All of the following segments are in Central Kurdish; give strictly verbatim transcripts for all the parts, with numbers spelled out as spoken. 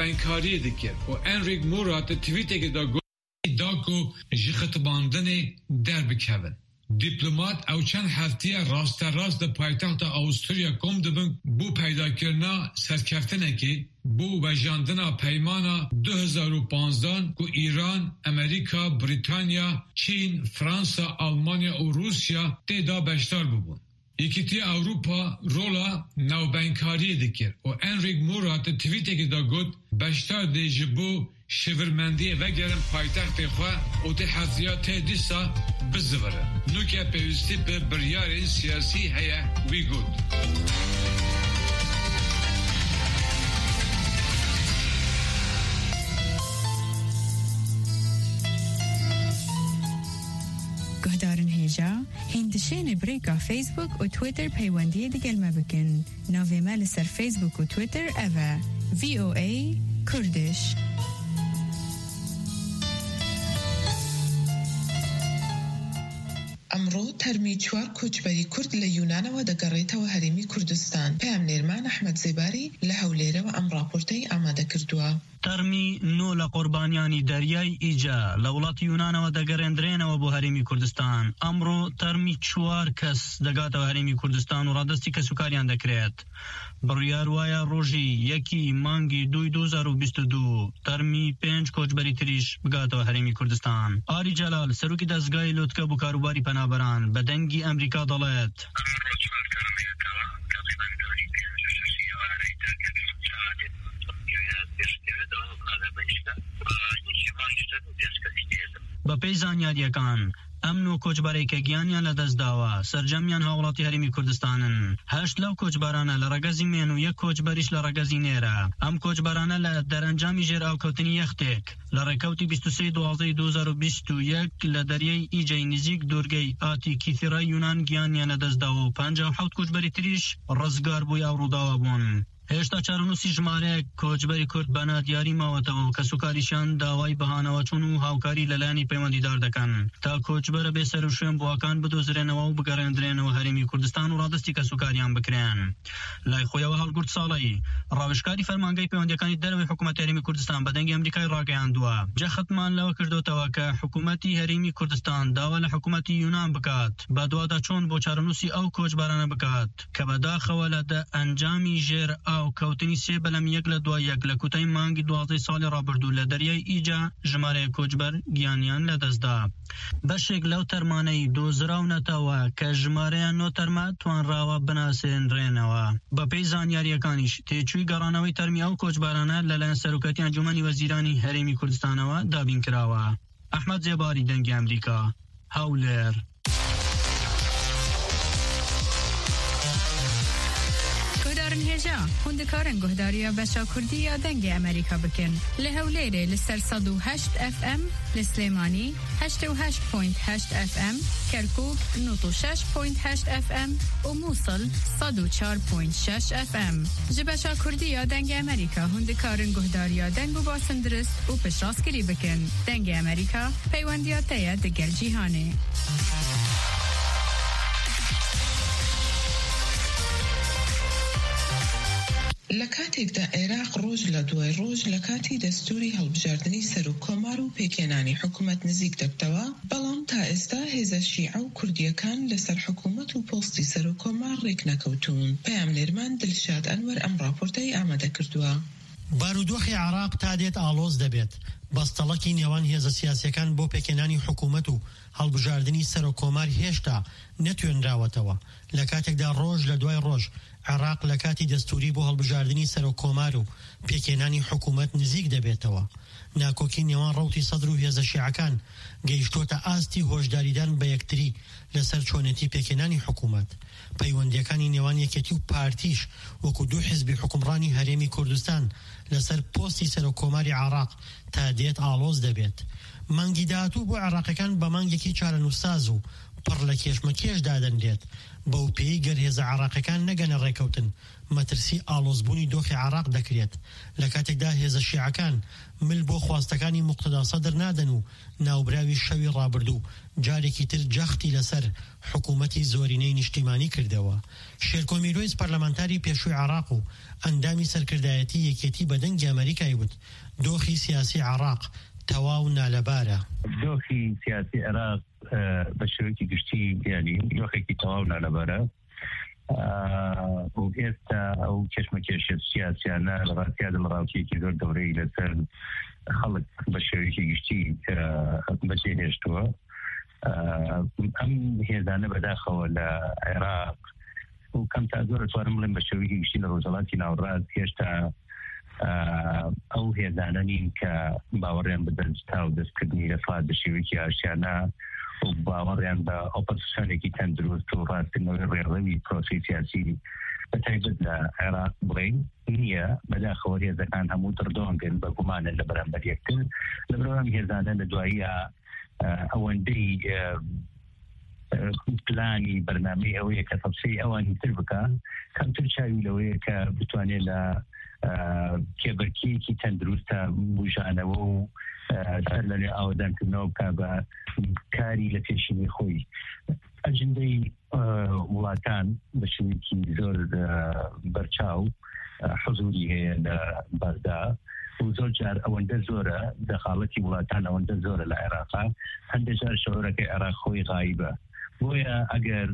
ناوبینکاری دکر و انریک مورات توییتی که دا گو داکو جخطباندن در بکوین. دیپلمات او چند هفته راست راست در پایتخت آسترالیا کم دبن بو پیدا کرنا سرکفتنه که بو وجاندنا پیمانا دو هزار و پانزده که ایران، امریکا، بریتانیا، چین، فرانسا، آلمانیا و روسیا تیدا بشتر ببون. یکیتی اروپا رولا نوبینکاری دکر و انریک مورات توییتی که دا گود بشتر دی جبو شورمندی و گرم پایتخت خواه او تی حضیات دیسا بزوره. نوکه پیوستی به بریار سیاسی هیا وی گود. گهدارن هیجا هندشین بریکا فیسبوک و تویتر پیوندی دیگل مبکن. ناوی مال سر فیسبوک و تویتر اوه وی او ای کردش. امرو ترمی چوار کوچبری کرد لیونان و دگریت و هریمی کردستان. پیام نیرمان احمد زیباری لحولیره و ام راپورتی آماده کردوا. ترمی نو لقربانیانی دریای ایجا لولات یونان و دگرندرین و بو هریمی کردستان. امرو ترمی چوار کس دگات و هریمی کردستان و رادستی کسوکاریان دکریت. بریار وایا روژی یکی مانگی دوی دوزار و بیست و دو ترمی پنج کوچبری تریش بگات و هریمی کردستان. آری جلال سروکی دستگاه لوتکا بو کاروباری پنابران بدنگی امریکا دالت. با پی زانیاریەکان ئەمن و کۆچبارێکە لە دەستداوە سەرجەمیان هاوڵاتی هەرێمی کوردستانن. هەشت لەو کۆچبارانە لە ڕەگەزی مێن و یەک کۆچبەریش لە ڕەگەزی نێرە. ئەم کۆچبارانە لە دەرەنجامی ژێرئاوکەوتنی یەختێک لە ڕێکەوتی بیست و سێ دوازدەی دوو هەزار و بیست و یەک لە دەریای ئیجەی نزیک دوورگەی ئاتی کیثرای یونان گیانیان لە دەستداوە و پەنجا و حەوت کۆچبەری تریش ڕزگار بووی ئەو ڕووداوە بوون. هێشتا چارەنووسی ژمارەیەک کۆچبەری کورد بەنا دیاری ماوەتەوە کە سوکاریشیان داوای بەهانەوە چوون و هاوکاری لەلایەنی پەیوەندیدار دەکەن تا کۆچبەرە بێ سەر و شوێن بووەکان بدۆزرێنەوە و بگەڕێنرێنەوە هەرێمی کوردستان و ڕادستی کە سوکاریان بکرێن. لای خۆیەوە هەڵگورد ساڵی ڕاوێژکاری فەرمانگەی پەیوەندیەکانی دەرەوەی حکوومەتی هەرێمی کوردستان بەدەنگی ئەمریکای ڕاگەیاندووە. جەختمان لەوە کردوتەوە کە حکوومەتی هەرێمی کوردستان داوا لە حکوومەتی یونان بکات بە دووادا چۆن بۆ چارەنووسی ئەو کۆچبارانە بکات کە بەداخەوە لە ئەنجامی ژێر ئاو کەوتنی سێ بەلەم یەک لە دوای یەک لە کوتای مانگی دوازدەی ساڵی ڕابردوو لە دەریای ئیجا ژمارەیە کۆچبەر گیانیان لەدەستدا. بەشێک لەو تەرمانەی دۆزراونەتەوە کە ژمارەیان نۆ تەرمە توانراوە بناسێنرێنەوە. بە پێی زانیاریەکانیش تێچووی گەڕانەوەی تەرمی ئەو کۆچبارانە لەلایەن سەرۆکەتی ئەنجومەنی وەزیرانی هەرێمی کوردستانەوە دابین کراوە. ئەحمەد زێباری دەنگی ئەمریکا هەولێر. هێژا هوندکارن گهداریا بەشا کوردی یا دەنگی ئەمریکا بکەن لە هەولێرێ لەسەر سەد و هەشت ئەف ئەم لە سلێمانی هەشتە و هەشت پۆینت هەشت ئەف ئەم کەرکووک نۆت و شەش پۆینت هەشت ئەف ئەم و مووسڵ سەد و چوار پۆینت شەش ئەف ئەم. ji بەشا کوردی یا دەنگی ئەمریکا هوندکارن گهداریا دەنگ و باسن درست و پشتڕاستکردی بکەن. دەنگی ئەمریکا پەیوەندیاتەیە دەگەل جیهانێ. لە کاتێکدا عێراق ڕۆژ لە دوای ڕۆژ لە کاتی دەستوری هەڵبژاردننی سەر و کۆمار و پێکێنانی حکوومەت نزیک دەبتەوە، بەڵام تا ئێستا هێزە شیعە و کوردیەکان لەسەر حکوومەت و پۆستی سەر و کۆمار ڕێک نەکەوتون. پەیام نێرمان دڵشاد ئەنوەر ئەم راپۆرتەی ئامادە کردووە. بارودۆخی عێراق تا دێت ئاڵۆز دەبێت. بەستەڵەکی نێوان هێزە سیاسیەکان بۆ پێکێنانی حکوومەت و هەڵبژاردننی سەر و کۆمار هێشتا نەتوێنراوەتەوە. لە کاتێکدا ڕۆژ لە دوای ڕۆژ عێراق لە کاتی دەستوری بۆ هەڵبژاردننی سەر و کۆمار و پێکێنانی حکوومەت نزیک دەبێتەوە. ناکۆکی نێوان ڕەوتی سەدر و هێزە شیعەکان گەیشتۆتە ئاستی هۆشداریدان بە یەکتری لەسەر چۆنێتی پێکێنانی حکوومەت. پەیوەندیەکانی نێوان یەکێتی و پارتیش وەکو دوو حیزبی حکومڕانی هەرێمی کوردستان لەسەر پۆستی سەر و کۆماری عێراق تا دێت ئاڵۆز دەبێت. مانگی داهاتوو بۆ عێراقیەکان بە مانگێکی چارەنووساز و پڕ لە کێشمەکێش دادەنرێت بەو پێی گەر هێزە عراقیەکان نەگەنە ڕێکەوتن مەترسی ئاڵۆزبوونی دۆخی عراق دەکرێت لە کاتێکدا هێزە شیعەکان مل بۆ خواستەکانی موقتەدا سەدر نادەن و ناوبراوی شەوی ڕابردوو جارێکی تر جەختی لەسەر حکوومەتی زۆرینەی نیشتیمانی کردەوە. شێرکۆمیلۆیز پەرلەمانتاری پێشووی عراق و ئەندامی سەرکردایەتی یەکێتی بەدەنگی ئەمریکای وت دۆخی سیاسی عراق تەواو نالەبارە. دۆخی سیاسی عراق بە شێوەیەکی گشتی یعنی دۆخێکی تەواو نالەبارە و ئێستا ئەو کێشمەکێشە سیاسیانە لە ڕاستیدا لە ڕاوکیەکی زۆر دەورەی لەسەر خەڵک بە شێوەیەکی گشتی بەجێهێشتووە. ئەم هێزانە بەداخەوە لە عێراق و کەم تا زۆر توانم بڵێم بە شێوەیەکی گشتی لە ڕۆژهەڵاتی ناوەڕاست هێشتا ئەو هێزانە نین کە باوەڕیان بە دەستا و دەستکردنی دەسەڵات بە شێوەیەکی ئاشیانە و باوەڕیان بە ئۆپۆزیسیۆنێکی تەندروست و ڕاستکردنەوەی ڕێڕەوی پرۆسی سیاسی بەتایبەت لە عێراق بڵێن نییە. بەداخەوە هێزەکان هەموو دڕدۆنگن بە گومانن لە بەرامبەر یەکتر لەبەرەوە ئەم هێزانە لە دواییە ئەوەندەی پلانی بەرنامەی ئەوەیە کە تەفسیری ئەوانی تر بکە کەمتر چاوی لەوەیە کە بتوانێت لە کێبەرکیەکی تەندروستە بژانەوە و سەر لەنێ ئاوادانکردنەوە بکە بە کاری لە پێشینی خۆی. ئەجندەی وڵاتان بە شێوەیەکی زۆر بەرچاو حزوری هەیە لە بەغدا و زۆر جار ئەوەندە زۆرە دەخاڵەتی وڵاتان ئەوەندە زۆرە لە عێراقا هەندێک جار شەوەرەکەی عێراق خۆی غایبە. بۆیە ئەگەر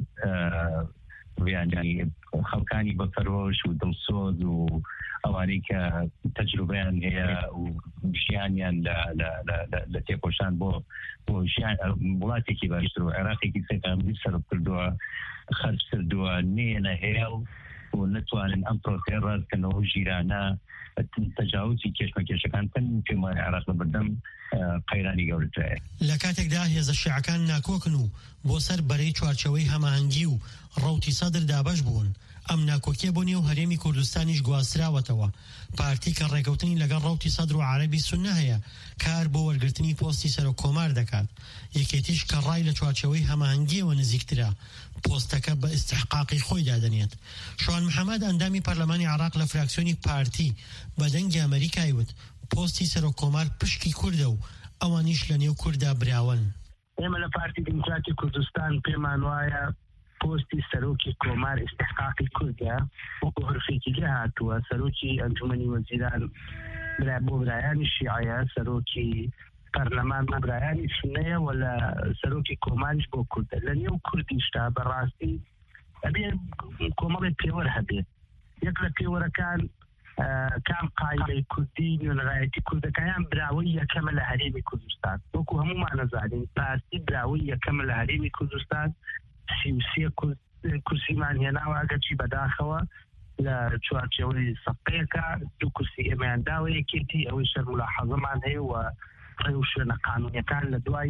یانی خەڵکانی بەفەرۆش و دڵسۆز و ئەوانەی کە تەجروبەیان هەیە و ژیانیان لە تێپۆشان بۆ بۆ ژیان وڵاتێکی باشتر و عێراقێکی سێکاندی سەرف کردووە خەرج کردووە نێنە هێڵ و نتوانن ئەم پرۆسەیە ڕاستکردنەوە و ژیرانە تەجاوزی کێشمەکێشەکان کەن پێمان عێراق لە بەردەم قەیرانی گەورەترایە. لە کاتێکدا هێزە شیعەکان ناکۆکن و بۆ سەر بەرەی چوارچەوەی هەماهەنگی و ڕەوتی سەدر دابەش بوون ئەم ناکۆکیە بۆ نێو هەرێمی کوردستانیش گواستراوەتەوە. پارتی کە ڕێکەوتنی لەگەڵ ڕەوتی سەدر و عەرەبی سوننە هەیە کار بۆ وەرگرتنی پۆستی سەرۆک کۆمار دەکات. یەکێتیش کە ڕای لە چوارچەوەی هەماهەنگیەوە نزیکترە پۆستەکە بە ئیستحقاقی خۆی دادەنێت. شوان محەممەد ئەندامی پەرلەمانی عراق لە فراکسیۆنی پارتی بەدەنگی ئەمریکای وت پۆستی سەرۆک کۆمار پشکی کوردە و ئەوانیش لە نێو کووردا براون. ئێمە لە پارتی دیموکراتی کوردستان پێمان وایە پۆستی سەرۆکی کۆمار ئیستحقاقی کوردە وەکو هەرفێکی لێ هاتووە. سەرۆکی ئەنجومەنی وەزیران برا بۆ برایانی شیعەیە، سەرۆکی پەرلەمان بۆ برایانی سوننەیە و لە سەرۆکی کۆماریش بۆ کوردە. لە نێو کوردیشتا بەڕاستی ئەبێ کۆمەڵی پێوەر هەبێت. یەک لە پێوەرەکان کام قایدەی کوردی نوێنەڕایەتی کوردەکەیان براوەی یەکەمە لە هەرێمی کوردستان. وەکو هەمومان نەزانین پارتی براوەی یەکەمە لە هەرێمی کوردستان سی و سێ کورسیمان هێناوە ئەگەرچی بەداخەوە لە چوارچێوەی سەقەیەکە دوو کورسی ئێمەیان داوە یەکێتی ئەوەی شەر ملاحەزەمان هەیە و ڕێ و شوێنە قانونیەکان لە دوای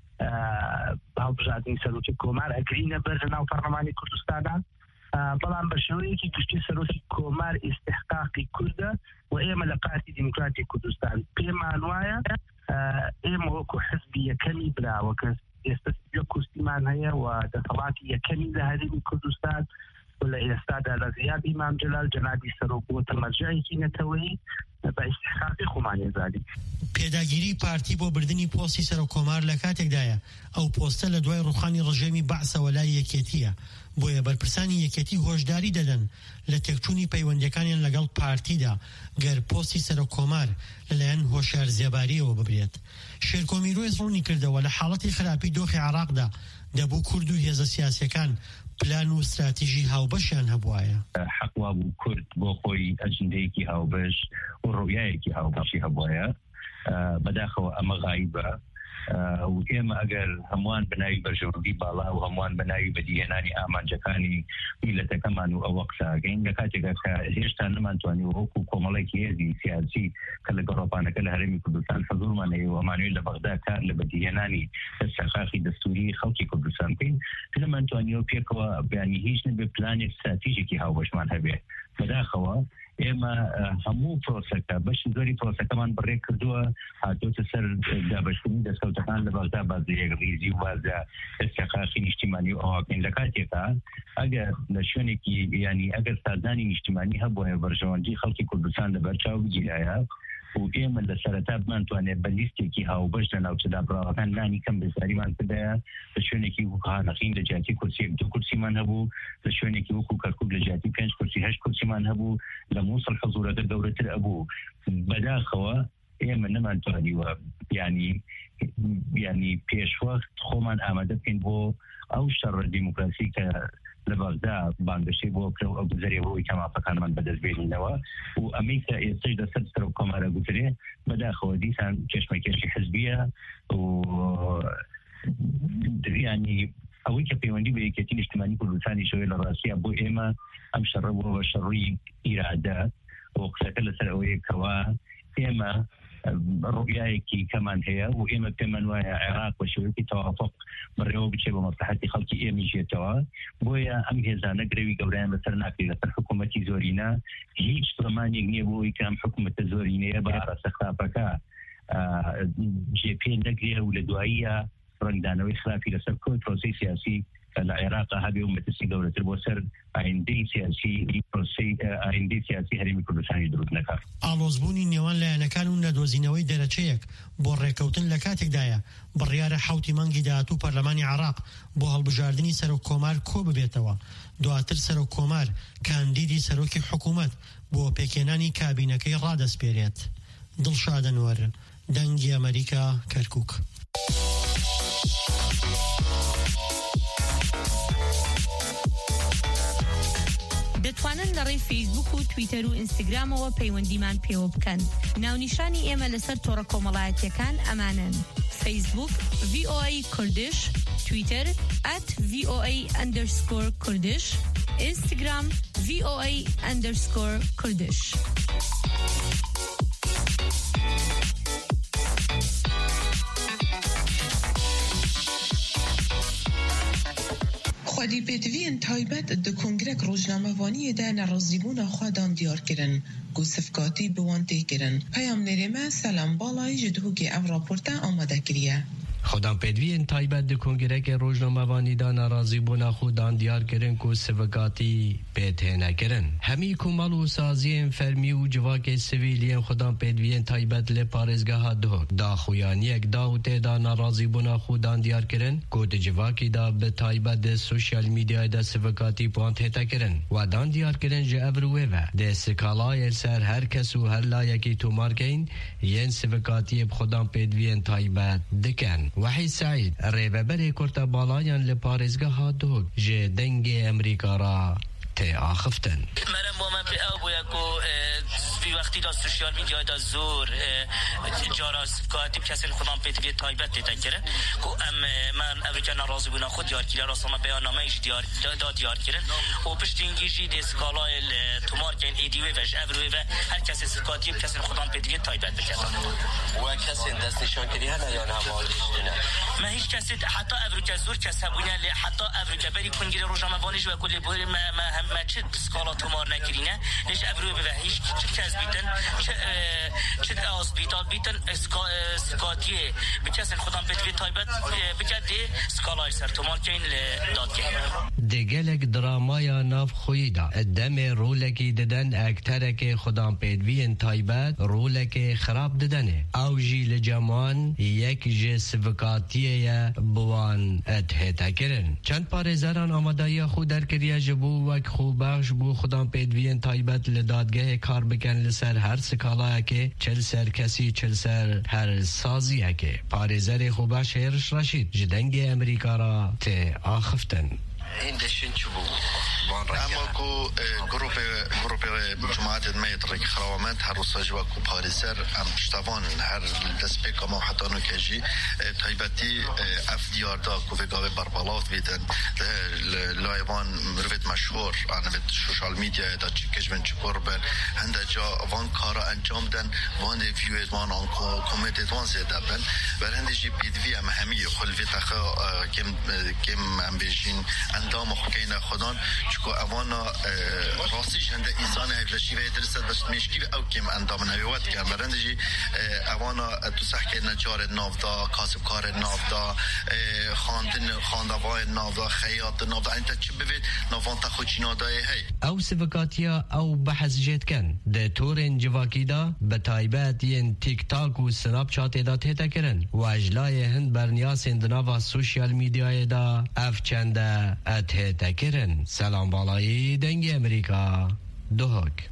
هەڵبژاردننی سەرۆکی کۆمار ئەگرینە بەر لە ناو پەرلەمانی کوردستاندا. بەڵام بە شێوەیەکی گشتی سەرۆکی کۆمار ئیستحقاقی کوردە و ئێمە لە پارتی دیموکراتی کوردستان پێمان وایە ئێمە وەکو حزبی یەکەمی براوە کە ئێستا لە کورسیمان هەیە و دەسەڵاتی یەکەمی لە هەرێمی کوردستان و لە ئێستادا لە غیابی مام جەلال جەنابی سەرۆک بۆتە مەرجەیەکی نەتەوەیی بە ئیستحقاقی خۆمان ێزاری. پێداگیری پارتی بۆ بردننی پۆستی سەرۆک کۆمار لە کاتێکدایە ئەو پۆستە لە دوای ڕوخانی ڕژێمی بەعسەوە لای یەکێتیە. بۆیە بەرپرسانی یەکێتی هۆشداری دەدەن لە تێکچوونی پەیوەندیەکانیان لەگەڵ پارتیدا گەر پۆستی سەرۆک کۆمار لەلایەن هۆشیار زێباریەوە ببرێت. شێرکۆمیلۆیز ڕوونی کردەوە لە حاڵەتی خراپی دۆخی عراقدا دەبوو کورد و هێزە سیاسیەکان پلان و استراتیژی هاوبەشیان هەبوایە. حەقوا بوو کورد بۆ خۆی ئەجندەیەکی هاوبەش و ڕۆیایەکی هاوبەشی هەبوایە. بەداخەوە ئەمە غایبە و ئێمە ئەگەر هەمووان بەناوی بەرژەوەندی باڵا و هەمووان بەناوی بەدیهێنانی ئامانجەکانی میلەتەکەمان و ئەو قساگەین لە کاتێکا کە هێشتا نەمانتوانی وەکو کۆمەڵێکی هێزی سیاسی کە لە گەڕۆپانەکە لە هەرێمی کوردستان حەزوورمان هەیە و ئەمانوێت لە بەغدا کار لە بەدیهێنانی دەستەخاخی دەستوری خەڵکی کوردستان بکەین نەمانتوانیەوە پێکەوە بەیانی هیچ نەبێ پلانێک استراتیژێکی هاوبەشمان هەبێ بداخەوە ئێمە هەموو پرۆسەکە بەشی زۆری پرۆسەکەمان بڕێ کردووە هاتوۆتە سەر دابەشکردنی دەستکەوتەکان لە بەغدا بازرێک ریزی و بازە ئێستاقاقی نیشتیمانی و ئەواکەین لە کاتێکە ئەگەر لە شوێنێکی ینی ئەگەر سازانی نیشتیمانی هەبووە بەرژەوەندی خەڵکی کوردستان لە بەرچاو بگیرایە و ئێمە لە سەرەتا بمانتوانێت بە لیستێکی هاوبەش لە ناوچەدا بڕاوەکان لانی کەم بێزاریمان کردایە لە شوێنێکی وکانەقین لە جاتی کورسێک دو کورسیمان هەبوو لە شوێنێکی وەکو کەرکوب لە جاتی پێنج کورسی هەشت کورسیمان هەبوو لە مووسڵ حەزوورەکە گەورەتر ئەبوو بەداخەوە ئێمە نەمانتوانیوە ینی ینی پێشوەخت خۆمان ئامادە بکەین بۆ ئەو شەڕە دیموکراسی کە لە بەغدا بانگەشەی بۆ کرا و ئەو گوزەرێەوەی کەماپەکانمان بەدەستبێنینەوە و ئەمەی کە ئێستش دەسەر سەر و کۆمارە گوترێ بەداخەوە دیسان کێشمەکێشی حزبیە و ینی ئەوەی کە پەیوەندی بە یەکێتی نیشتیمانی کوردستانی شەوێ لە ڕاستیە بۆ ئێمە ئەم شەڕە بۆ بە شەڕی ئیرادە و قسەکە لەسەر ئەوەیەکەوە ئێمە ڕوئایەکی کەمان هەیە و ئێمە پێمان وایە عێراق بە شێوەیەکی تەوافق بڕێوە بچێ بە مەسلحەتی خەڵکی ئێمەژێتەوە بۆیە ئەم هێزانە گرێوی گەورەیان بەسەر ناکرێت لەسەر حکوومەتی زۆرینە هیچ زمانێک نییە بۆی کە ئەم حکوومەتە زۆرینەیە بە ڕاستە خراپەکە جێپێ نەگرێ و لە دواییە ڕنگدانەوەی خلافی لەسەر کۆی پرۆسی سیاسی لە عێراق هەبێ و مەترسی گەورەتر بۆ سەر ئایندەی سیاسی پرۆسی ئایندەی سیاسی هەرێمی کوردستانی دروست نەکات. ئاڵۆزبوونی نێوان لایەنەکان و نەدۆزینەوەی دەرەچەیەک بۆ ڕێکەوتن لە کاتێکدایە بڕیارە حوتی مانگی داهاتوو پەرلەمانی عێراق بۆ هەڵبژاردننی سەرۆک کۆمار کۆ ببێتەوە. دواتر سەرۆک کۆمار کاندیدی سەرۆکی حکوومەت بۆ پێکێنانی کابینەکەی ڕادەسپێرێت. دڵشاد ئەنوەر، دەنگی ئەمریکا، کەرکووک. دەتوانن لە ڕێی فیسبوک و تویتەر و ئینستاگرامەوە پەیوەندیمان پێوە بکەن. ناونیشانی ئێمە لەسەر تۆڕە کۆمەڵایەتیەکان ئەمانن: فیسبوک ڤی ئۆ ئەی کوردش، تویتەر ئەت ڤی ئۆ ئەی ئەندەرسکۆر کوردش، ئینستاگرام ڤی ئۆ ئەی ئەندەرسکۆر کوردش. خودی پێدوین تایبەت د کنگرک ڕۆژنامەوانیەدا نەڕازیبوونا خوادان دیارکردن گوسفکاتی بوان تێکردن. پەیامنەرێمە سەلام باڵای ji duhokê ev raporta amade kiriye. خودان پێدوین تایبەت د کنگرک ڕۆژنامەوانیدا ناڕازیبوونا خودان دیارکردن و سڤکاتی پێتێنەکردن. هەمی کومەڵ و سازیên فەرمی و civakê sivîliyên خودان پێدوین تایبەت لێ پارێزگەها duhok daxuyaniyek da û têda narazîbûna xwedan diyarkirin ku di civakî da bi taybet di sosyal medyayê de sivkatî puan têtekirin. Wedan diyarkirin ji ev rûwê ve dê skalayê ser her kes û her layekî tûmarkeyên yên sivkatiyê bi xwedan pêdiviyên taybet dikin. Wehî Saîd, rêveberê Kurta Balayan li parêzgeha duhok ji dengê Amerîka ra tê axiftin. في وقتی دا سوشیال میدیا دا زور جارا سفکاتی کسی خودم پیتوی تایبت دیتا کرن که ام من اویجا نرازی بونا خود دیار کلی راستما بیانامه ایش دیار دا دیار کرن و پشت اینگیجی دی سکالای تومار کن ایدیوی وش اوروی و هر کسی سفکاتی کسی خودم پیتوی تایبت بکردن و کسی دست نشان کردی هنه یا نه مالیشتونه ما هیچ کسی حتی اوروی زور کسی بونه حتی اوروی بری کنگیر روشنامه بانیش و کلی بوری ما ما هم ما چه سکالا تومار نکرینه لیش اوروی و هیچ چه بیتن چه از بیتال بیتن سکاتیه بکسن خودم بدوی تایبت بکرده سکالای سر تومال که این داد که دگلک درامایا ناف خویدا دم رولکی ددن اکترک خودم بدوی تایبت رولکی خراب ددنه او جیل جمان یک جسفکاتیه بوان اتهتا کرن چند پارێزەران ئامادەیە خو دەرکریە ji بۆ وەک خۆبەخش بۆ خودم پێدویên تایبەت لە دادگەهێ کار بکەن لەسەر هەر سکاڵایەکێ چل سەر کەسی چل سەر هەر سازیەکێ. پارێزەرێ خۆبەخش هێرش ڕەشید ji dengê Amerîka ra tê axiftin. این دشین چه بود؟ اما کو گروپ گروپ جماعت میت رک خراومت هر روزاج و کو پاریسر ام شتوان هر دسپیک ما حتی نو کجی تایبتی اف دیار دا کو وگاو بربالاف بیدن لایوان مروت مشهور آن به سوشال میدیا دا چیکش من چکور بر هند جا وان کارا انجام دن وان ویو وان آن کمیت وان زده بن بر هندی جی پی دی ام همی خلوی تخا کم کم ام بیشین اندام خوکین خودان چکو اوانا راستیش هنده انسان هفلشی و درست داشت میشکی و او کم اندام نویوت کن برندجی اوانا تو سحک نجار نافدا کاسبکار نافدا خاندن خاندوای نافدا خیاط نافدا انت چی ببید نافان تا خوچینادای هی او سفکاتیا او بحث جد کن ده تورن جواکی دا بتایبت ین تیک تاک و سناب چات دا تیتا کرن و اجلای هند برنیاس اندناوا سوشیال میدیای دا اف چنده اتیتا کرن. سلام بالایی دنگ امریکا دوهک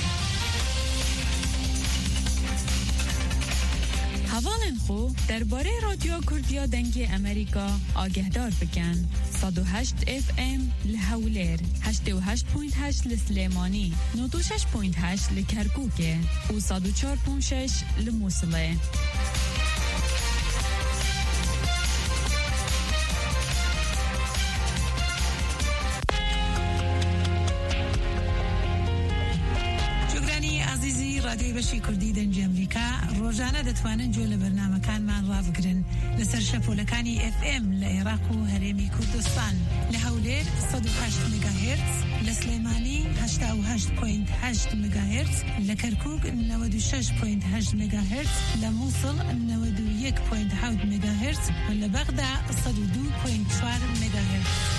هوالن خو درباره رادیو کردیا دنگ امریکا آگهدار بکن. صد و هشت اف ام لحولیر، هشت و هشت پوینت هشت لسلیمانی، نود و شش پوینت هشت لکرکوکه و صد و چهار پوینت شش لموصله. رادیوی بشی کردی دنج امریکا روزانه دتوانن جول برنامه کان من رافقرن لسر شپولکانی اف ام لعراق و هرمی کردستان لحولیر صد و هشت مگاهرتز لسلیمانی هشت و هشت پوینت هشت مگاهرتز لکرکوک نود و شش پوینت هشت مگاهرتز لموصل نود و یک پوینت هفت مگاهرتز و لبغداد صد و دو پوینت چهار مگاهرتز.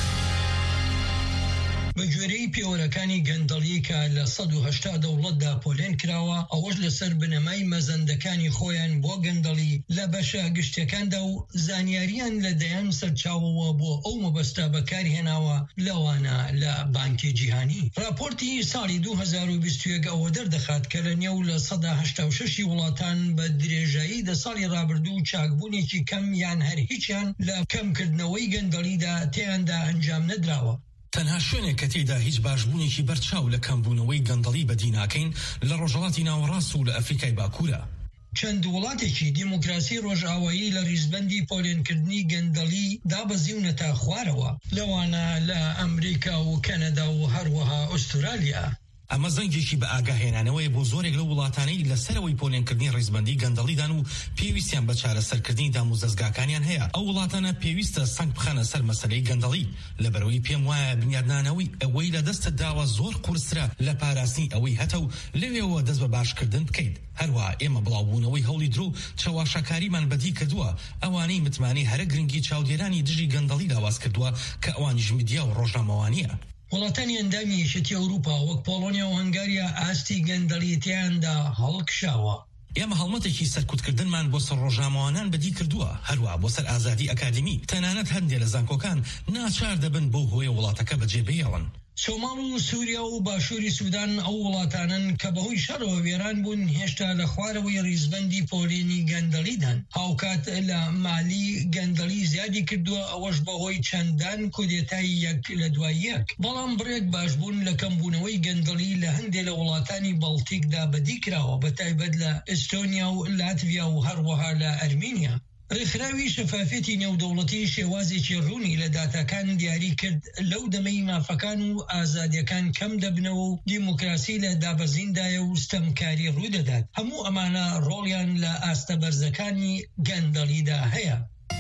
بەگوێرەی پێوەرەکانی گەندەڵی کە لە سەد و هەشتا دەوڵەتدا پۆلێن کراوە ئەوەش لەسەر بنەمای مەزەندەکانی خۆیان بۆ گەندەڵی لە بەشە گشتەکاندا و زانیاریان لە دەیان سەرچاوەوە بۆ ئەو مەبەستە بەکارهێناوە لەوانە لە بانکی جیهانی. راپۆرتی ساڵی دوو هەزار و بیست و یەک ئەوە دەردەخات کە لە نێو لە سەدا هەشتا و شەشی وڵاتان بە درێژایی دە ساڵی ڕابردوو چاکبوونێکی کەم یان هەر هیچیان لە کەمکردنەوەی گەندەڵیدا تێیاندا ئەنجام نەدراوە. تەنها شوێنێک کە تێیدا هیچ باشبوونێکی بەرچاو لە کەمبوونەوەی گەندەڵی بەدیناکەین لە ڕۆژهەڵاتی ناوەڕاست و لە ئەفریقای باکوورە. چەند وڵاتێکی دیموکراسی ڕۆژئاوایی لە ریزبەندی پۆلێنکردنی گەندەڵی دابەزیونەتە خوارەوە لەوانە لە ئەمریکا و کەنەدا و هەروەها ئوسترالیا. ئەمە زەنگێکی بە ئاگاهێنانەوەی بۆ زۆرێک لە وڵاتانەی لەسەرەوەی پۆلێنکردنی ڕیزبەندی گەندەڵیدان و پێویستیان بە چارەسەرکردنی داموزەزگاکانیان هەیە. ئەو وڵاتانە پێویستە سەنگ بخەنە سەر مەسەلەی گەندەڵی لەبەرەوەی پێم وایە بنیادنانەوەی ئەوەی لە دەستت داوە زۆر قورسرە لە پاراستنی ئەوەی هەتە و لەوێەوە دەست بە باشکردن بکەیت. هەروە ئێمە بڵاوبوونەوەی هەوڵی درۆ چاواشەکاریمان بەدی کردووە ئەوانەی متمانی هەرە گرنگی چاودێرانی دژی گەندەڵی لاواز کردووە کە ئەوانیش میدیا و ڕۆژنامەوانیە. وڵاتانی ئەندامی یەکێتی ئەوروپا وەک پۆڵۆنیا و هەنگاریا ئاستی گەندەڵیتیاندا هەڵکشاوە. ئێمە هەڵمەتێکی سەرکوتکردنمان بۆ سەر ڕۆژنامەوانان بەدی کردووە هەروە بۆ سەر ئازادی ئەکادمی تەنانەت هەندێک لە زانکۆکان ناچار دەبن بۆ هۆیە وڵاتەکە بەجێبهێڵن. سۆماڵ و سووریا و باشووری سوودان ئەو وڵاتانن کە بەهۆی شەڕەوە وێران بوون هێشتا لە خوارەوەی ریزبەندی پۆلێنی گەندەڵیدان. هاوکات لە مالی گەندەڵی زیادی کردووە ئەوەش بەهۆی چەندان کودێتای یەک لە دوای یەک. بەڵام بڕێک باشبوون لە کەمبوونەوەی گەندەڵی لە هەندێک لە وڵاتانی بەڵتیکدا بەدی کراوە بەتایبەت لە ئێستۆنیا و لاتڤیا و هەروەها لە ئەرمینیا. ڕێکخراوی شەفافێتی نێودەوڵەتی شێوازێکی ڕوونی لە داتاکان دیاری کرد لەو دەمەی مافەکان و ئازادیەکان کەم دەبنەوە و دیموکراسی لە دابەزیندایە و ستەمکاری ڕوودەدات. هەموو ئەمانە ڕۆڵیان لە ئاستە بەرزەکانی گەندەڵیدا هەیە.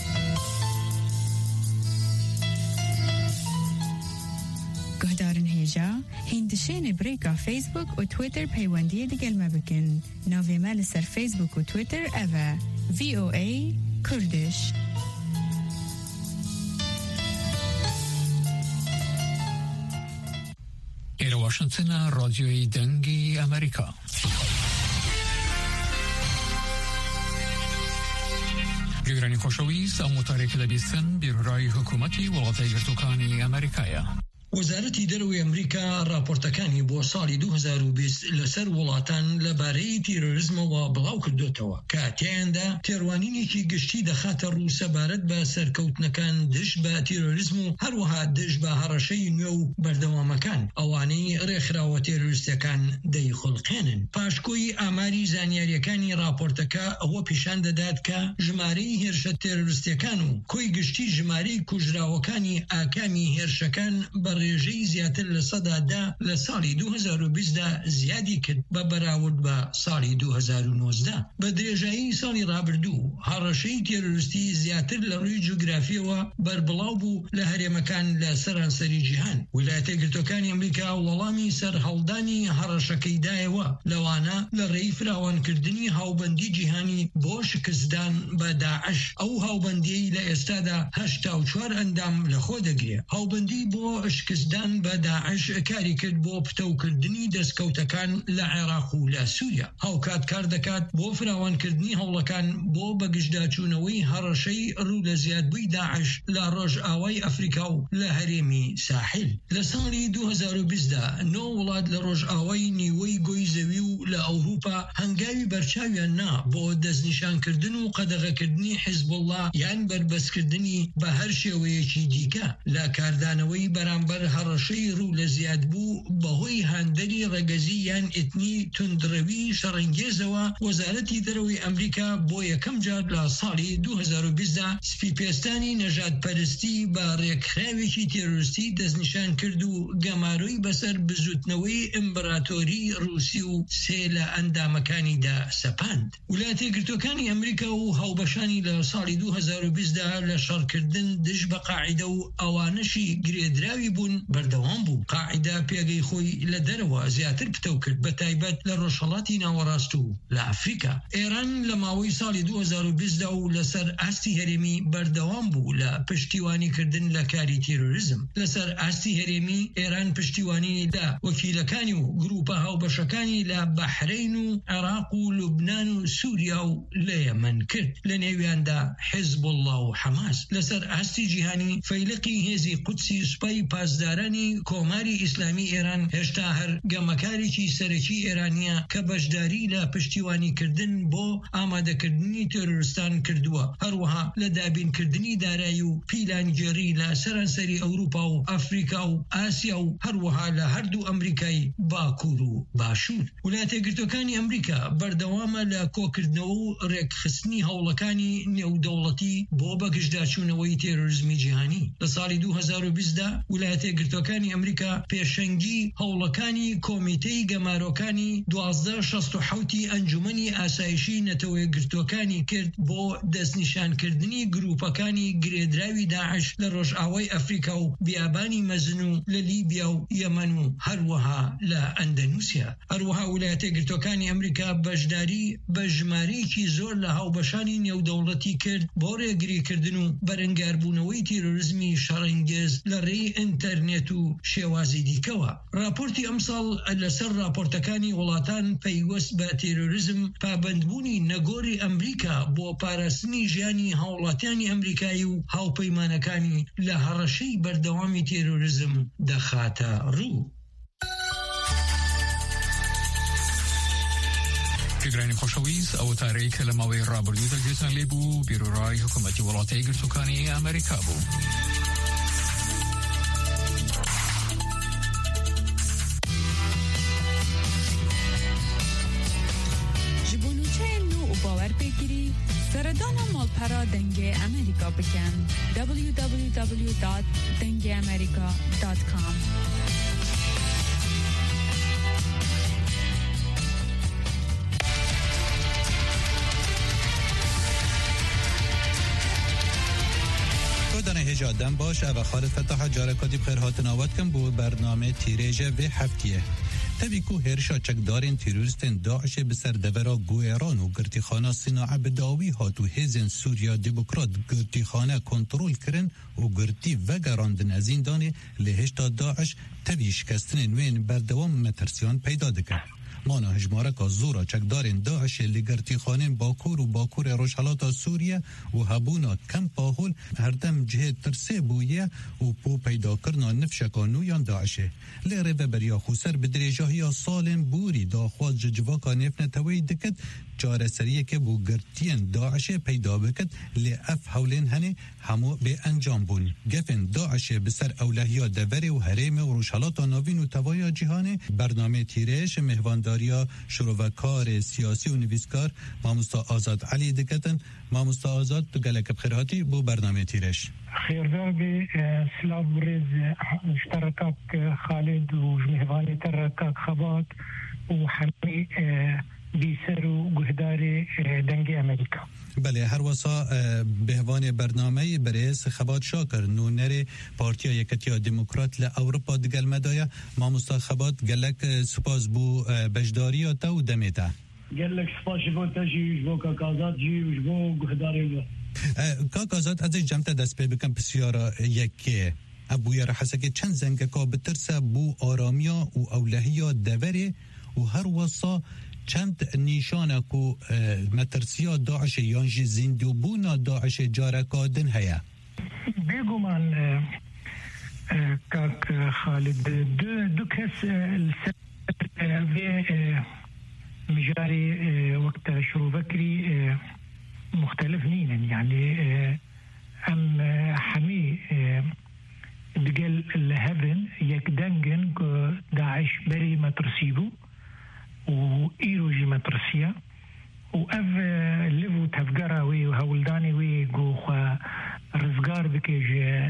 گهدارن هێژا هیندشێنێ برێکا فیسبوک و تویتر پەیوەندیە دەگەلمە بکەن. ناوێمە لەسەر فیسبوک و تویتر ئەڤە ڤی ئۆ ئەی کوردش. ئێرە واشنتنە ڕادیۆی دەنگی ئەمریکا. گوێرانی خۆشەویست ئەموتارێک لە بیستن بیرڕای حکوومەتی وڵاتە یەکگرتووەکانی ئەمریکایە. وەزارەتی دەرەوەی ئەمریکا راپۆرتەکانی بۆ ساڵی دوو هەزار و بیست لەسەر وڵاتان لەبارەی تیرۆریزمەوە بڵاو کردوتەوە کە تێیاندا تێڕوانینێکی گشتی دەخاتە ڕوو سەبارەت بە سەرکەوتنەکان دش بە تیرۆریزم و هەروەها دش بە هەڕەشەی نوێ و بەردەوامەکان ئەوانەی ڕێکخراوە تیرۆریستەکان دەیخڵقێنن. پاشکۆی ئاماری زانیاریەکانی راپۆرتەکە ئەوە پیشان دەدات کە ژمارەی هێرشە تیرۆریستەکان و کۆی گشتی ژمارەی کوژراوەکانی ئاکامی هێرشەکان بە ڕێژەی زیاتر لە سەدادا لە ساڵی دوو هەزار و بیست دا زیادی کرد بە بەراورد بە ساڵی دوو هەزار و نۆزدە. بە درێژایی ساڵی ڕابردوو هەڕەشەی تێرۆریستی زیاتر لە ڕووی جوگرافیەوە بەربڵاو بوو لە هەرێمەکان لە سەرانسەری جیهان. ویلایەتە یەکگرتووەکانی ئەمریکا وەڵامی سەر هەڵدانی هەڕەشەکەی دایەوە، لەوانە لە ڕێی فراوانکردنی هاوبەندی جیهانی بۆ شکستدان بە داعش. ئەو هاوبەندیەی لە ئێستادا هەشتا و چوار ئەندام لە خۆ دەگرێ. هاوبەندی بۆ شکستدان بە داعش کاری کرد بۆ پتەوکردنی دەستکەوتەکان لە عێراق و لە سووریا. هاوکات کار دەکات بۆ فراوانکردنی هەوڵەکان بۆ بەگشتداچوونەوەی هەڕەشەی ڕوو لە زیادبووی داعش لە ڕۆژئاوای ئەفریقا و لە هەرێمی ساحل. لە ساڵی دوو هەزار و بیست دا نۆ وڵات لە ڕۆژئاوای نیوەی گۆی زەوی و لە ئەوروپا هەنگاوی بەرچاویان نا بۆ دەستنیشانکردن و قەدەغەکردنی حیزبوڵڵا یان بربەسکردنی بە هەر شێوەیەکی دیکە لە کاردانەوەی بەرامبەر هەڕەشەی ڕوو لە زیادبوو بەهۆی هاندەری ڕەگەزی یان ئێتنی توندڕەوی شەڕەنگێزەوە. وەزارەتی دەرەوەی ئەمریکا بۆ یەکەم جار لە ساڵی دوو هەزار و بیست دا سپیپێستانی نەژادپەرستی بە ڕێکخراوێکی تێرۆریستی دەستنیشان کرد و گەماروی بەسەر بزوتنەوەی ئیمپراتۆری رووسی و سێ لە ئەندامەکانیدا سەپاند. ویلایەتە یەکگرتووەکانی ئەمریکا و هاوبەشانی لە ساڵی دوو هەزار و بیست دا لە شەڕکردن دژ بە قاعیدە و ئەوانەشی گرێدراوی بوون بەردەوام بوو. قاعیدە پێگەی خۆی لە دەرەوە زیاتر پتەو کرد، بە تایبەت لە ڕۆژهەڵاتی ناوەڕاست و لە ئەفریقا. ئێران لە ماوەی ساڵی دوو هەزار و بیست دا و لەسەر ئاستی هەرێمی بەردەوام بوو لە پشتیوانیکردن لە کاری تێرۆریزم. لەسەر ئاستی هەرێمی ئێران پشتیوانی لە وەکیلەکانی و گروپە هاوبەشەکانی لە بەحرین و عێراق و لوبنان و سووریا و لە یەمەن کرد، لە نێویاندا حیزبوڵڵا و حەماس. لەسەر ئاستی جیهانی فەیلقی هێزی قودسی سوپای پاسدارانی کۆماری ئیسلامی ئێران هێشتا هەر گەمەکارێکی سەرەکی ئێرانیە کە بەشداری لە پشتیوانیکردن بۆ ئامادەکردنی تێرۆریستان کردووە، هەروەها لە دابینکردنی دارایی و پیلانگێڕی لە سەرانسەری ئەوروپا و ئەفریقا و ئاسیا و هەروەها لە هەردوو ئەمریکای باکوور و باشوور. ویلایەتە یەکگرتووەکانی ئەمریکا بەردەوامە لە کۆکردنەوە و ڕێکخستنی هەوڵەکانی نێودەوڵەتی بۆ بەگشتداچوونەوەی تێرۆریزمی جیهانی. لە ساڵی دوو هەزار و بیست دا ویلایەتە یەکگرتووەکانی ئەمریکا پێشەنگی هەوڵەکانی کۆمیتەی گەمارۆکانی دوازدە شەست و حەوتی ئەنجومەنی ئاسایشی نەتەوە یەکگرتووەکانی کرد بۆ دەستنیشانکردنی گروپەکانی گرێدراوی داعش لە ڕۆژئاوای ئەفریقا و بیابانی مەزن و لە لیبیا و یەمەن و هەروەها لە ئەندەنوسیا. هەروەها ویلایەتە یەکگرتووەکانی ئەمریکا بەشداری بە ژمارەیەکی زۆر لە هاوبەشانی نێودەوڵەتی کرد بۆ ڕێگریکردن و بەرەنگاربوونەوەی تیرۆریزمی شەڕەنگێز لە ڕێی ئینتەرنێت و شێوازی دیکەوە. راپۆرتی ئەمساڵ لەسەر راپۆرتەکانی وڵاتان پەیوەست بە تیرۆریزم پابەندبوونی نەگۆری ئەمریکا بۆ پاراستنی ژیانی هاوڵاتیانی ئەمریکایی و هاوپەیمانەکانی لە هەڕەشەی بەردەوامی تیرۆریزم دەخاتە ڕوو. گرانی خۆشەویست ئەو تارەی کە لە ماوەی ڕابردوودا گوێتان لێبوو بیرۆڕای حکوومەتی وڵاتە یەکگرتووەکانی ئەمریکا بوو. ji bo nûçeyên nû û bawerpêkirî seredana malpera dengê Amerîka bikin. w w w dot dengê amerika dot com هجا دم باش او خالد فتح جارکاتی بخیر هاتناوت کن بو برنامه تیریجه و هفتیه تبی کو هرشا چکدارین تیروریستن داعش بسر دورا گویران و گرتیخانه صناعه بداوی هاتو هزن سوریا دموکرات گرتیخانه کنترول کرن و گرتی و گراندن از این دانه لهشتا داعش تبی شکستن نوین بردوام مترسیان پیدا دکن. مانا هجماره که زورا چکدارین داعش لگرتی خانین باکور و باکور روشحالات سوریه و هبونا کم پاهول هردم جهه ترسه بویه و پو پیدا کرنا نفشکانویان داعشه لیره و بریا خوسر بدریجاهی سالم بوری داخواز ججواکا نفنتوی دکت چارەسەریە که بو گرتین داعش پیدا بکد لی اف حولین هنه همو به انجام بون گفن داعش بسر اولهیا دوری و حریم و روشالات ناوین و توایا جهان برنامه تیرش مهوانداریا شروعکار سیاسی و نویسکار ماموستا آزاد علی دکتن. ماموستا آزاد تو گلک بخیراتی بو برنامه تیرش خير بي سلام بريز اشتركك خالد ومهواني تركك خبات وحمي بيسر وجهداري دنجي أمريكا. بله هر وسا بهوان برنامه برئیس خبات شاکر نونر پارتیا یکتیا دموکرات ل اروپا دگل مدایا ما مستا خبات گلک سپاس بو بجداری تا و دمیتا گلک سپاس بو تجی بو کاکازات جی بو گهداری کاکازات از جمع دست پی بکن بسیار یکی ابویا رحسکه چند زنگ که بترسه بو آرامیا و اولهیا دوره و هر وسا چند نیشانه کو مترسیا داعش یانجی زندوبونا داعش جارکادن هیا بگو من کاک خالد دو, دو کس السر مجاري وقت شروع بكري مختلف نين يعني أم حمي دقل الهبن يكدنجن داعش بري مترسيبو وإيروجي مترسيا وأف لفو تفقرا وي وهولداني وي قوخا رزقار بكيج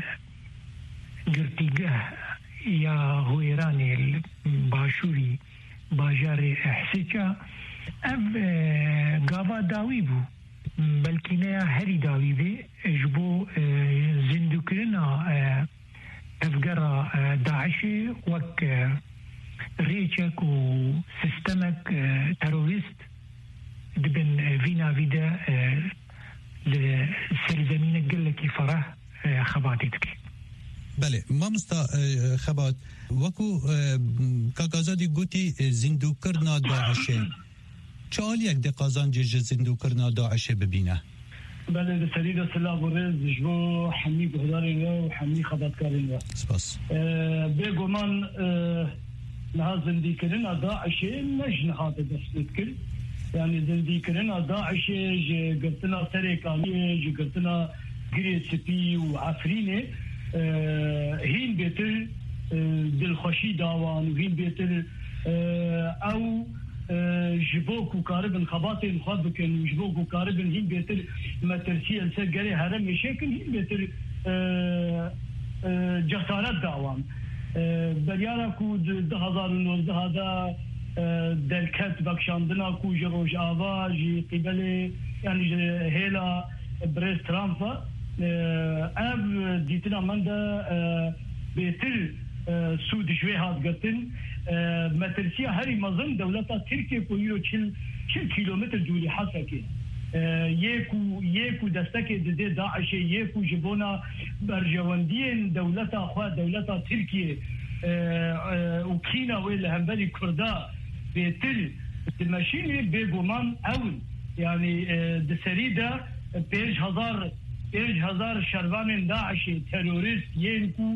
قرتيقه يا هويراني الباشوري باجاري حسيكا أف قابا داويبو بلكينا هري داويبي جبو زندوكرنا تفقرا داعشي وك ريتشك وسيستمك تيروريست دبن فينا فيدا لسرزمين قلكي فرح خباتيتك بله ما مستا خبات وكو كاغازادي قوتي زندو كرنا داعشه چال یک دقازان جج زندو كرنا داعشه ببينه بله بسريد سلام ورز جبو حمي بهداري وحمي خباتكاري سپاس بيقو من نها زندگی کردن داعش نجن هذا دست کرد يعني زندگی کردن داعش جگرتنا سرکانی جگرتنا گریسپی و عفرینه هین بهتر دلخوشی داوان و هین بهتر او جبوك وكاربن خباطي الخاض بكن جبوك وكاربن هين بهتر مترسي السر جري هرم يشكل هين بهتر جسارت داوان بریارا کو ده هزار و نوزده هذا درکت بخشاندنا کو جروج آواز قبل يعني هلا بريس ترامفا اب دیتنا من ده بهتر سود شوي هاد قتن مترسيا هري مظن دولتا تركيا کو يرو چل چل كيلومتر دولي حسكي يكو يكو دستك دي داعش يكو جبونا برجواندين دولتا خوا دولتا تركيا وكينا ولا همبلي كردا بيتل الماشين بيغومان اول يعني دسريدا بيج هزار بيج هزار شربان داعش تيروريست ينكو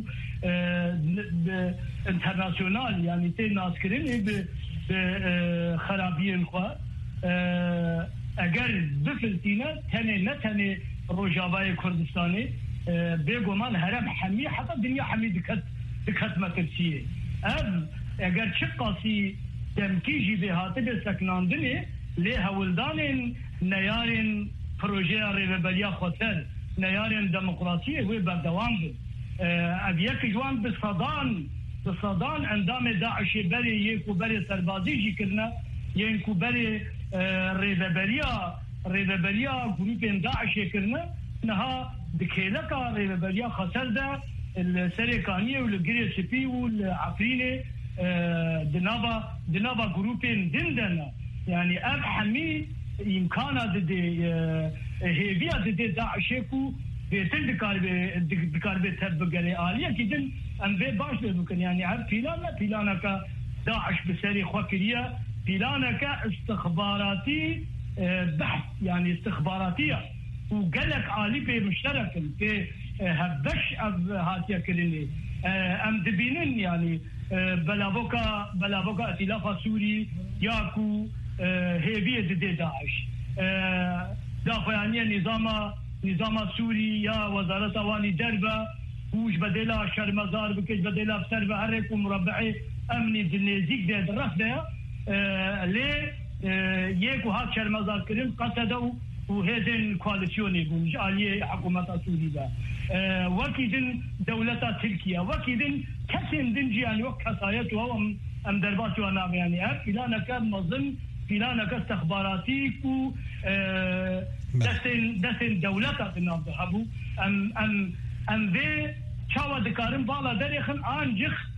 انترناسيونال يعني تي ناسكرين بخرابين خوا اگر بفلسطینه تنه نه تنه روجاوای کردستانی بگومان هرم حمی حتی دنیا حمی دکت دکت مترسیه اب اگر چه قاسی دمکیجی به هاته سکناندنه لی هولدان نیارن پروژه ریبلیا خسر نیارن دموکراسی و بردوام بود اب یک جوان بصدان بصدان اندام داعش بری یکو بری سربازی جی کرنا یکو بری ریبلیا ریبلیا گروپ داعش کرنا نها دکیلکا ریبلیا خسر ده السرکانیه والجري سبي والعفرينه دنابا دنابا جروبين دندنا يعني اب حمي امكانه دي هيفيا دي داعشكو بيتل دكار دكار بتبقى عاليه كده ام بي باش ممكن يعني عارف فيلانا فيلانا كا داعش بسري خوكريه فيلانا كا استخباراتي بحث يعني استخباراتيه وقالك عالي في مشترك في هبش اب هاتيا كليني ام دبينن يعني بلابوكا بلابوكا ائتلاف سوري ياكو هيبيه دي داعش دافعانيه نظام نظام سوري يا وزاره اواني دربه وش بدلا شرمزار بكش بدلا بسر بحرك ومربعي امني دنيزيك ده درفده ليه يكو هات شرمزار كريم قصدوا وهذين كواليسيوني بوج عليه حكومة سوريا وكيدن دولة تركيا وكيدن كسن دنجي يعني وكسايته هم ام درباتو انا يعني اب فلانا كان مظن فلانا كاستخباراتي و دسن دسن دولة بنام ذهبوا ام ام ام به چاوا دکارم بالا درخن آنجخ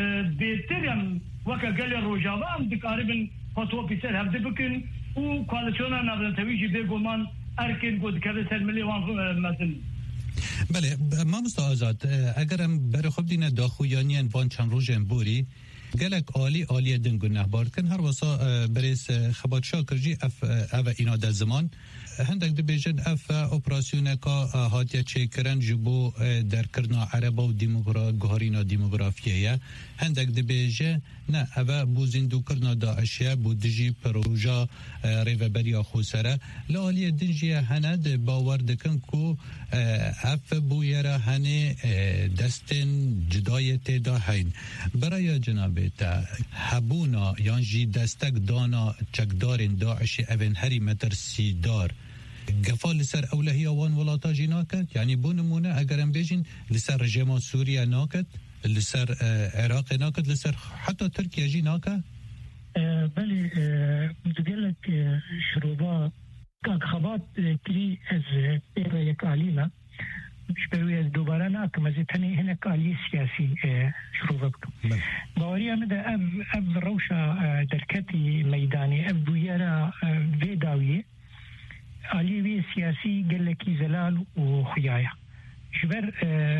بهترم وکا گل روجاوا ام دکارم خطوه پیسر هفته بکن و کوالسیونا نابرنتویجی بگومان ارکن گود که سر ملی وان مثل بله ما مستعزاد اگرم بر خوب دینه داخویانی وان چند روژن بوری گلک عالی عالی دنگو نهبارد کن هر واسا بریس خبات شاکرجی اف او اینا در زمان هندک دبیجن اف اپراسیون کا هاتیا چیکرن جبو در کرنا عربا و دیموگرا گهارینا دیموگرافیه هندک دبیجه نه او بوزیندو کرنا داعشیه بودجی پروژا ریوبریا خوسره لالی دنجی هند باور دکن کو اف بویره هنه دستن جدای تیدا هین برای جنابه تا حبونا یانجی دستک دانا چکدارن داعشی اوین هری متر سیدار گفا لسر اولهی آوان ولاتا جی ناکد یعنی بو نمونه اگرم بیجین لسر رژیم سوریا ناکد لسر عراق ناکد لسر حتی ترکیه جی ناکد بله دقلك شروبا كاك خبات كري از بيرا يك علينا مش بروي از دوباره ناكم از تاني هناك علي سياسي شروبا بكم باوريا مدى اب اب روشا دركتي ميداني اب بويرا فيداوية علي سياسي قال لك زلال وخيايا شبر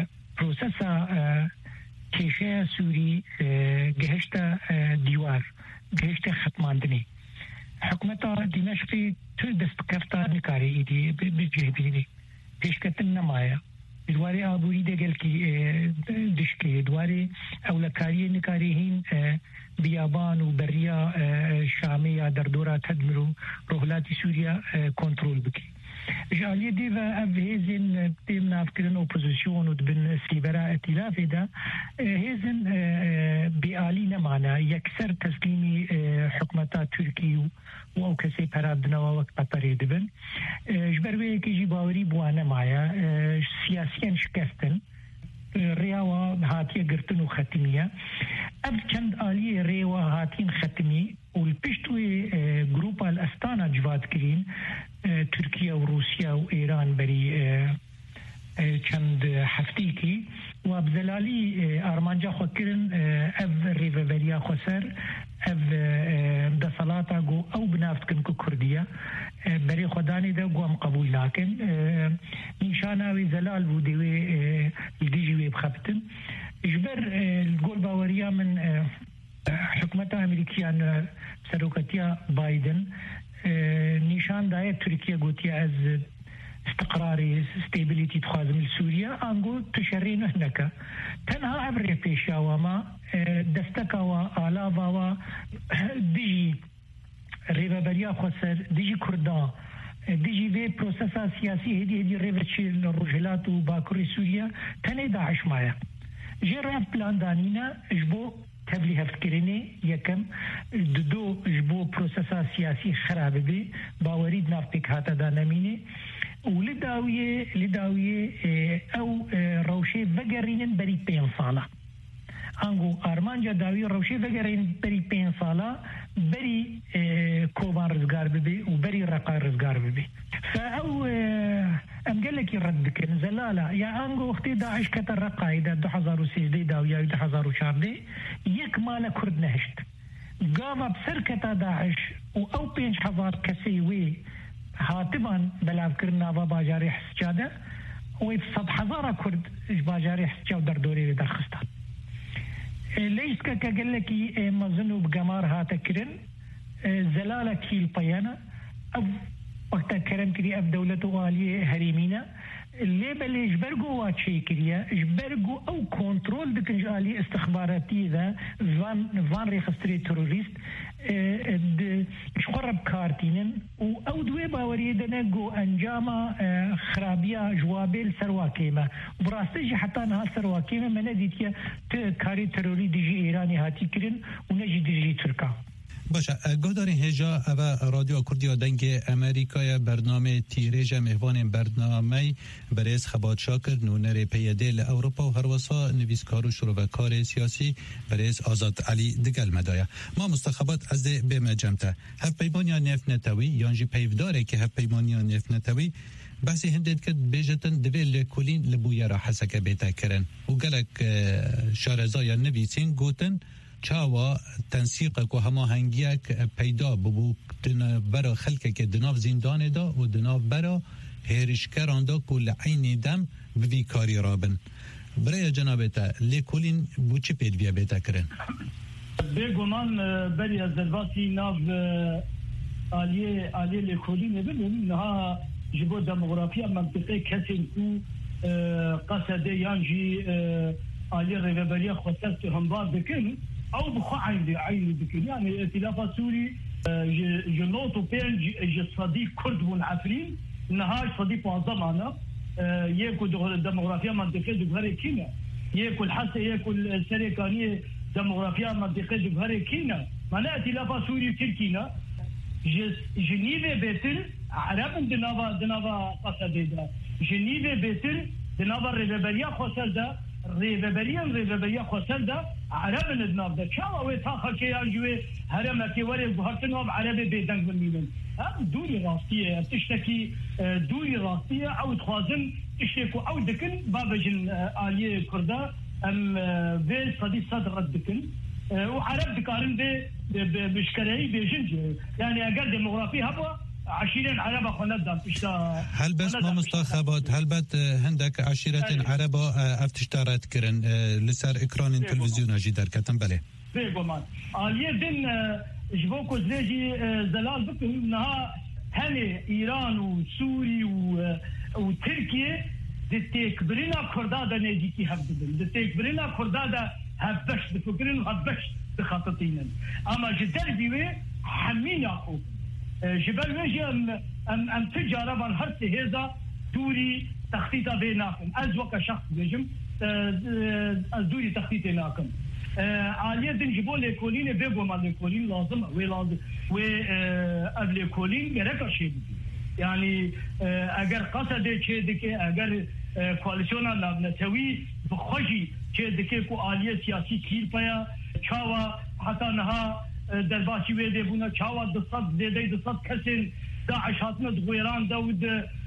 بروسسا كيشيا سوري جهشتا ديوار جهشتا ختماندني حكومتا دمشقي تدست كفتا نكاري ايدي بجهبيني تشكت النمايا دواري ابوري دقل كي دشكي دواري اولكاري نكاريهين بيابان وبريا شامية دردورة تدمرو روحلاتي سوريا كنترول بكي جالية ديفا أف هيزن تيمنا فكرن أوبوزيسيون ودبن سيبرا ائتلاف دا هيزن بآلينا معنا يكسر تسليمي حكمتا تركي و كسي پرادنا وقت قطري دبن جبروي كي جيباوري بوانا معايا سياسيا شكستن رياوا هاتيه قرتن وختميه اب چند آليه ريوا هاتين ختمي والبشتوي جروبا الاستانا جواد كرين تركيا وروسيا وإيران بري چند هفتيكي وابزلالي ارمانجا خوكرن اف ريفيريا خوسر اف دسالاتا جو او بنافتكن كو كردية بري خداني ده قوام قبول لكن نشاناوي زلال بوديوي الديجيوي بخبتن جبر القول باوريا من حكومة أمريكية سروكتيا بايدن نشان داية تركيا قوتيا از استقراري ستابيليتي تخازم لسوريا انقو تشرين هناك تنها عبر بيشا وما دستكا وآلافا و ديجي ريبابريا خسر ديجي كردان ديجي في بروسسا سياسي هدي هدي ريبرتشي الرجلات وباكوري سوريا تنه داعش مايا جرى بلان دانينا جبو تبلي هفكريني يكم دو جبو بروسسا سياسي خراب بي باوريد نافتك هاتا دانميني ولداوية لداوية او روشي فقرين بري بين صالة انغو ارمانجا داوية روشي فقرين بري بين صالة بري كوبان رزقار ببي وبري رقا رزقار ببي فاو ام قال لك يردك زلالا يا انغو اختي داعش كتر رقا اذا دو حزار وسيزدي داوية دو حزار وشاردي يك مالا كرد نهشت قاما بسركتا داعش او بينش حزار كسيوي هاتبان بلاف كرنا بابا جاري حسجاده ويتصد حزارة كرد باجاري حسجاو در دوري درخستان ليس كقال لك مظنوا بقمار هاتا كرن زلالة كيل بيانا أو وقتا كرم كري أف دولته آلية هريمينا اللي بل جبرقو واتشي كريا جبرقو أو كنترول دكنج آلية استخباراتي ذا فان فان ريخستري تروريست شخرب كارتينن او دوي باوريدنا جو انجاما خرابيا جوابيل سرواكيما براستيجي حتى انها سرواكيما من ديتيا كاري تروري ديجي ايراني هاتي كرين ونجي ديجي تركا باشه گوداری هجا او رادیو کردی دنگ امریکای برنامه تیریج مهوان برنامه برز خبات شاکر نونر پیاده ل اروپا و هر وسا نویسکار و شروکار سیاسی برز آزاد علی دگل مدایا ما مستخبات از به مجمته هف پیمانیا نفت نتوی یانجی پیوداره که هف پیمانیا نفت نتوی بحثی هندید که بیجتن دویل کلین لبویا را حسکه بیتا کرن و گلک شارزایا نویسین گوتن چاوا تنسیق کو همه هنگیک پیدا ببو برا خلک که دناف زندان دا و دناف برا هیرشکران دا کل عین دم بوی کاری رابن برای جنابتا لیکولین بو چی پید بیا بیتا کرن بگمان بری از دلواسی ناف آلیه آلیه لیکولین ببین نها جبو دموغرافیا منطقه کسین کو قصده یانجی آلیه ریوبریا خودست همبار بکن او بخو عين عين بكل يعني ائتلاف سوري جنوط بين صديق كرد والعفرين نهاش صديق وزمانه ياكو ديموغرافيا منطقه دغري كينا ياكو حتى ياكو السريكانيه ديموغرافيا منطقه دغري كينا معناها ائتلاف سوري تركينا جنيفه بيتر عرب دنابا دنابا قصديدا جنيفه بيتر دنابا ريبليا خسردا ريبليا ريبليا خسردا عرب الناف ده شاو وي تاخر كي يجوي هرم كي وري بهرتنوب عربي بيدنگ بالميلن هم دوري راستيه تشتكي دوري راستيه او تخازن تشتكو او دكن بابجن آلية كردا ام في صديق صدر دكن وعرب دكارن به بشكري بيجنج يعني اقل ديموغرافي هبوا عشيرين عربة خندام تشتا هل بس ما مستخبات هل بات هندك عشيرة عربة افتشتارات كرن لسر اكران تلفزيون اجي در كتن بله بيقومان آلية دين جبوكو زيجي زلال بكر انها هني ايران وسوري وتركيا دتيك برينا كردادا نيجيكي هبدن دتيك برينا كردادا هبش بفكرين هبش بخططين اما جدر بيوي حمين يعقوب جبل وجه ام ام, أم تجاره من هرت هذا دوري تخطيطه بيناكم از وك شخص بيجم از دوري تخطيطه ناكم عاليه دنجبو لكولين بيبو ما لكولين لازم وي لازم وي قبل كولين غير شيء يعني اگر قصد شيء دكي اگر کواليشن نتوي بخوجي شيء دكي كو عاليه سياسي كيل پيا چاوا حتى نها درباشي ويدي بونا چاوا دصد ديدي دصد كسن داعش هاتنا دغيران داود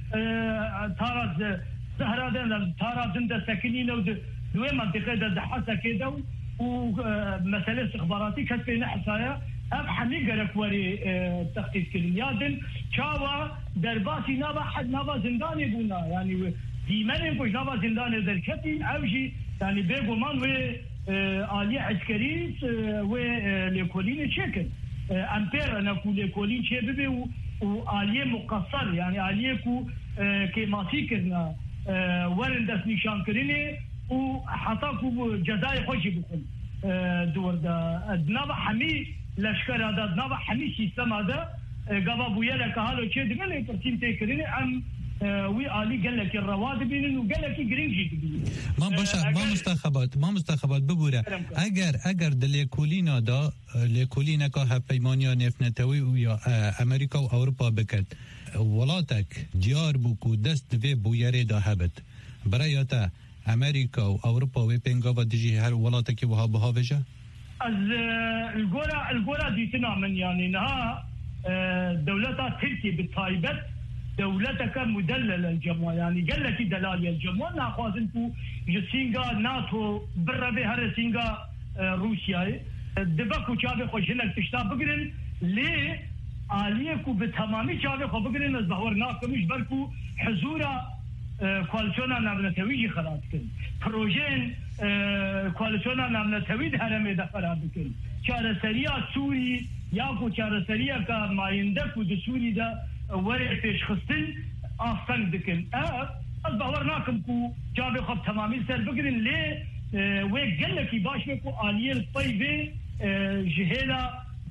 تاراز زهرادن تارازن دا ساكنين ود دوي منطقه دا حاسه كده ومساله استخباراتي كانت بين حسايا اب حميقه لكوري تخطيط كليادن چاوا درباشي نابا حد نابا زنداني بونا يعني ديمن كوش نابا زنداني دركتين اوجي يعني بيقو مان وي آلية عسكري وليكولين تشكل أمبير أنا كو ليكولين شبابي وآلية مقصر يعني آلية كو كماسي كرنا ورن دس نشان كريني وحتى كو جزائي خوشي بكل دور دا دنابا حمي لشكر هذا دنابا حمي سيستم هذا قبا بويا لك هالو تشي دقل يبرسين تكريني أم وی عالی قال لك الرواتب بينن وقال لك جرينجي ما باشه ما مستخبات ما مستخبات ببوره اگر اگر دلیکولینا دا لیکولینا که هپیمانیا نفنتوی و یا امریکا و اروپا بکد ولاتک دیار بو دست و بویره دا هبت برای تا امریکا و اروپا و پنگاوا دیجی هر ولاتکی وها بها وجه از الگورا الگورا دیتنا من يعني نها دولتا تركيا بالطايبت دولتك مدلل الجموع يعني قال لك دلالي الجموع ناخذ انتو جسينغا ناتو برا بهر سينغا روسيا دبكو شافي خوشنك تشتا بقرن ليه عليكو بتمامي شافي خو بقرن الظهور ناكمش بركو حزورا کوالسیونا نامنتوی خراب کن پروژین کوالسیونا نامنتوی هرمه ده خراب کن چارەسەریە سووری یاکو چارەسەریەکە مایندەک و دسووری دا وەرێ پێشخستن ئاسەنگ دکن ئەس باوەڕ ناکەم و جابێ خۆ تەمامی سەر بگرن لێ وێ گەلێکی باش بێ و ئالیێ پەی بێ ji hêla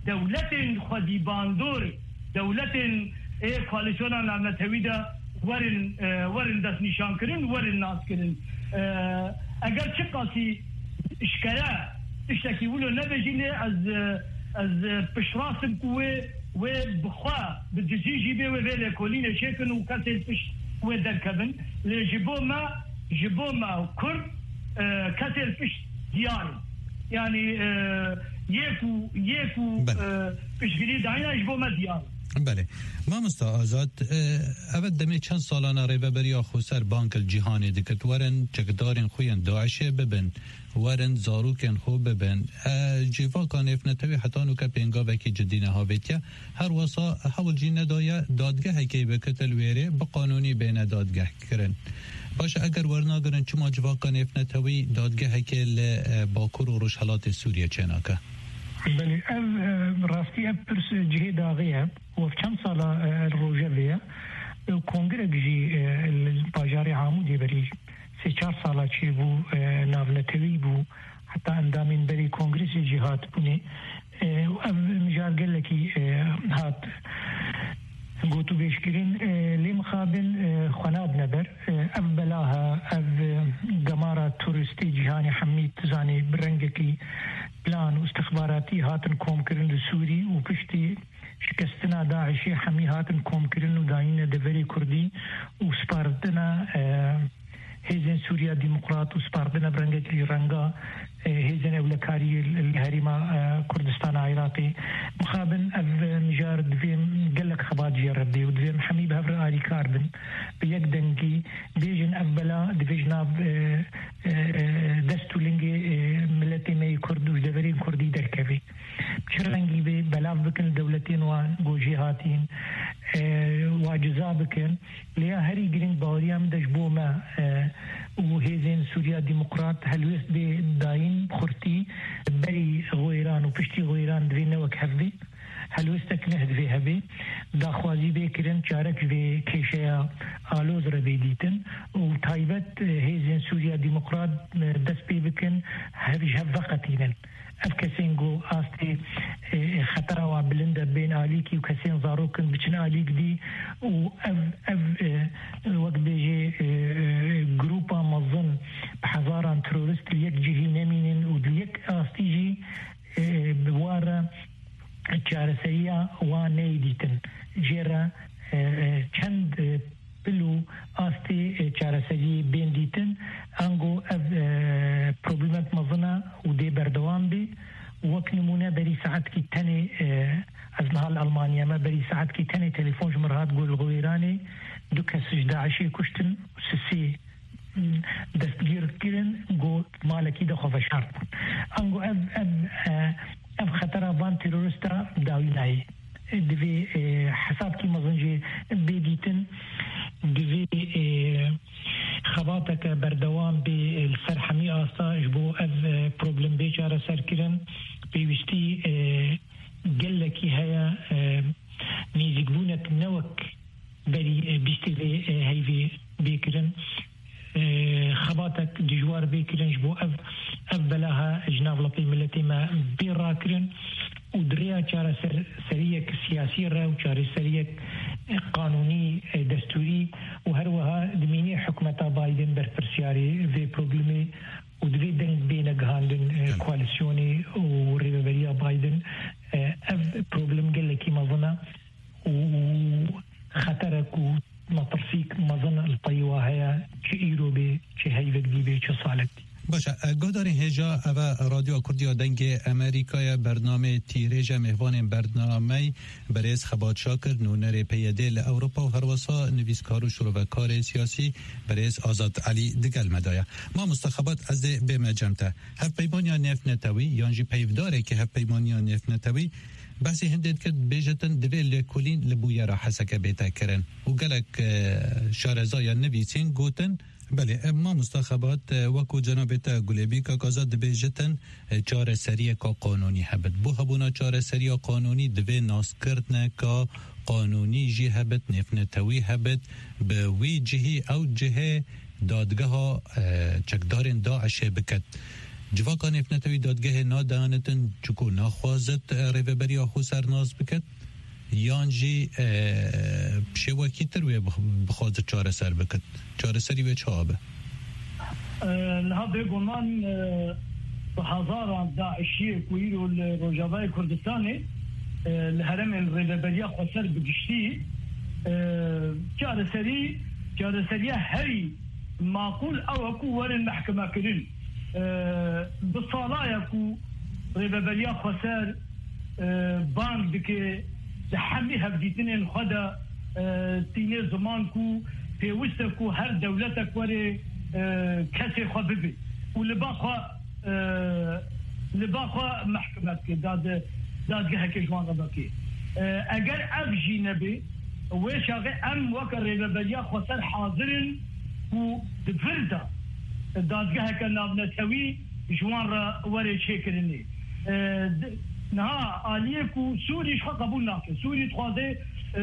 دولت خودی باندور دولت کوalisyona نامنتوی دا ورن ورن دست نشان کردن ورن ناس کردن اگر چه قاسی اشکره اشتکی ولو نبجینه از از پشراسم کوه و بخوا بدزیجی به و ولی کلینه شکن و کسی پش و درکبن لجبو ما جبو ما کرد کسی پش دیار یعنی یکو یکو پشگیری داینا جبو ما دیار. بله مامستا آزاد اول دمی چند سالانه ریوبری آخوسر بانک الجهانی دکت ورن چکدارین خوین داعشه ببن ورن زاروکن خوب ببن جیوا کان افنتوی حتی نوکا پینگا وکی جدینه هاویتیا هر واسا حول جی ندایا دادگه هکی بکتل ویره بقانونی بین دادگه کرن باشه اگر ورناگرن چما جیوا کان افنتوی دادگه هکی باکور و روشحالات سوریه چناکه بله راستی اب پرس جهه داغیه و في كم صالة الروجافية كونغرس جي الباجاري عامودي بري سي چار صالة چي بو نافنتوي بو حتى اندامين بري كونغرس جهات بوني و مجال قال لكي هات قوتو بيشكرين لي مخابن خناد نبر اف بلاها اف قمارة تورستي جهاني حميد زاني برنجكي بلان واستخباراتي هاتن كوم كرن لسوري وكشتي شکستنا داعشی حمی هاتن کوم کردن و داین دفری کردی و سپاردنا هیزن سوریا دموکرات و سپاردنا برنگی رنگا هیزن اولکاری الهریما کردستان عراقی مخابن اف مجار دویم قلق خبات جردی و دویم حمی بهفر آلی کاردن بیک دنگی بیجن اف بلا دویجناب دستو لنگی ملتی می کرد و دفرین کردی درکوی چرنگی به بلاف بکن دولتین و گوجهاتین واجزا بکن لیا هری گرینگ باوریم دجبو ما و هیزن سوریا دموکرات هلوست به داین خورتی بری غویران و پشتی غویران دوی نوک هفبی هلوستک نهدوی هبی داخوازی بکرن چارک به کشیا آلوز را بیدیتن و تایبت هیزن سوریا دموکرات دست بی بکن هفش هفقتینن اف کسین گو آستی خطر و بلنده بین آلیکی و کسین زاروکن بچن آلیک دی و اف اف وقت بیجی گروپا مظن بحضاران ترورست لیک جهی نمینن و لیک آستی جی بوارا چارسریا و نیدیتن جیرا چند بلو آستی چارسری بین دیتن انگو اف پروبلمت مظنه و دی بردوان بی وک نمونه بری ساعت کی تنی از نهال المانیا ما بری ساعت کی تنی تلفون جمرهات گول غویرانی دو کسش داعشی کشتن سسی دستگیر کرن گو مالکی دا خوف شرط انگو اف اف اف خطر بان تروریستا داوی نایی دوی حساب کی مزنجی بیدیتن دوی خباتك بردوام بالسرحمي آسا جبو اف بروبلم بيجارة سركرن بيوستي قلكي هيا نيزيقبونك نوك بري بيستي هيفي بيكرن خباتك دجوار بيكرن جبو اف اف بلاها جناب لطي ملتي ما بيراكرن ودريا چارة سريك سياسي راو چارة سريك قانوني دستوري وهروها دميني حكومة بايدن برفرسياري في بروبلمي ودوي دنگ بين غاندن كواليسيوني وريبريا بايدن اف بروبلم قال لكي مظنة وخطرك ومطرسيك مظنة الطيوة هيا چه ايرو بي چه هيوك دي بي چه صالك دي باشه گوداری هجا و رادیو کردیا دنگ امریکای برنامه تیریج مهوان برنامه بریز خبات شاکر نونر پیده لأوروپا و هر واسا نویسکار و شروعکار سیاسی بریز آزاد علی دگل مدایا ما مستخبات از بیم جمته هف پیمانیا نفت نتوی یانجی پیفداره که هف پیمانیا نفت نتوی بحثی هندید که بیجتن دوی لکولین لبویا را حسکه بیتا کرن و گلک شارزایا نویسین گوتن بله ما مستخبات وکو جناب تا گلبی که کازاد بیجتن چاره سریع که قانونی هبت بو هبونا چاره سریع قانونی دوی ناس کردنه که قانونی جی هبت نفنتوی هبت به وی جهی او جهه دادگاه ها چکدارن داعش بکت جواکان افنتوی دادگاه نادانتن چکو نخوازت ریوبری آخو سرناز بکد یانجی شواکی تروی بخواد چاره سر بکد چاره سری به چابه لها بگمان هزاران داعشی کویرو روجابای کردستانی لهرم ریوبری آخو سر بگشتی چاره سری چاره سری هری معقول او اكو ورن محكمة كرين أه بالصلاة يكو ريبابليا خسار أه بانك دكي تحميها بديتنين خدا أه تيني زمانكو في وسطكو هر دولتك وري أه كسي خببي ولباقوا أه لباقوا محكمة كي داد داد جهة كجوان غباكي أه اگر افجي نبي ويشاغي ام وكر ريبابليا خسار حاضرين و دفردا دادگاه که نابنتوی جوان را وری شکرنی نها آلیه کو سوری شخوا قبول ناکه سوری تخوازه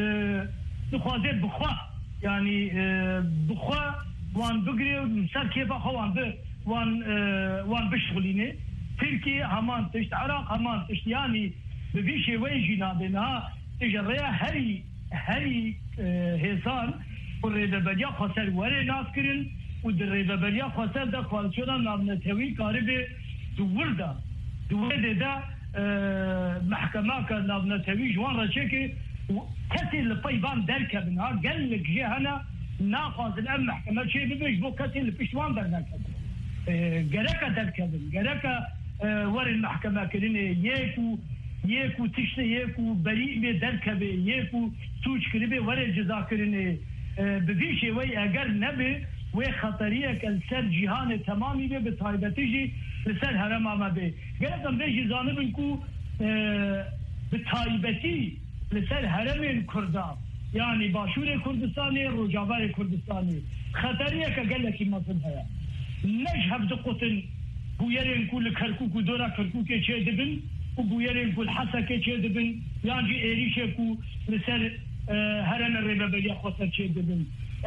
تخوازه بخوا یعنی بخوا وان بگری سر کیفا خوان ب وان وان بشغلینه ترکیه همان تشت عراق همان تشت یعنی ببیشه وی جنابه نها تجريه هري هري هيسان والريبابليا خسر وري ناسكرين والريبابليا خسر دا كوالسيونا نابنتوي قارب دوردا دوردا دا محكمة كنابنتوي جوان رشيكي كتي الطيبان دركبنها قال لك جي هنا ناقص الأم محكمة شيء بيش بو كتي البشوان دركبن قرقة دركبن قرقة وري المحكمة كريني يكو يكو تشتي يكو بريء بي دركبه يكو سوچ كريبه وري جزا كريني بذي شيء وي اگر نبي وي خطريه كالسر جهان تمامي بي بتايبتيجي لسر هرم آما بي قرقم بيجي زانبن كو بتايبتي لسر هرم كردان يعني باشور كردستاني رجابه كردستاني خطريه كقال لك مصر هيا نجهب دقوتن بويرين كل كركوك ودورا كركوك چه دبن وبويرين كل حسا چه دبن يعني ايريشه كو لسر هرم الربابليا خسر چه دبن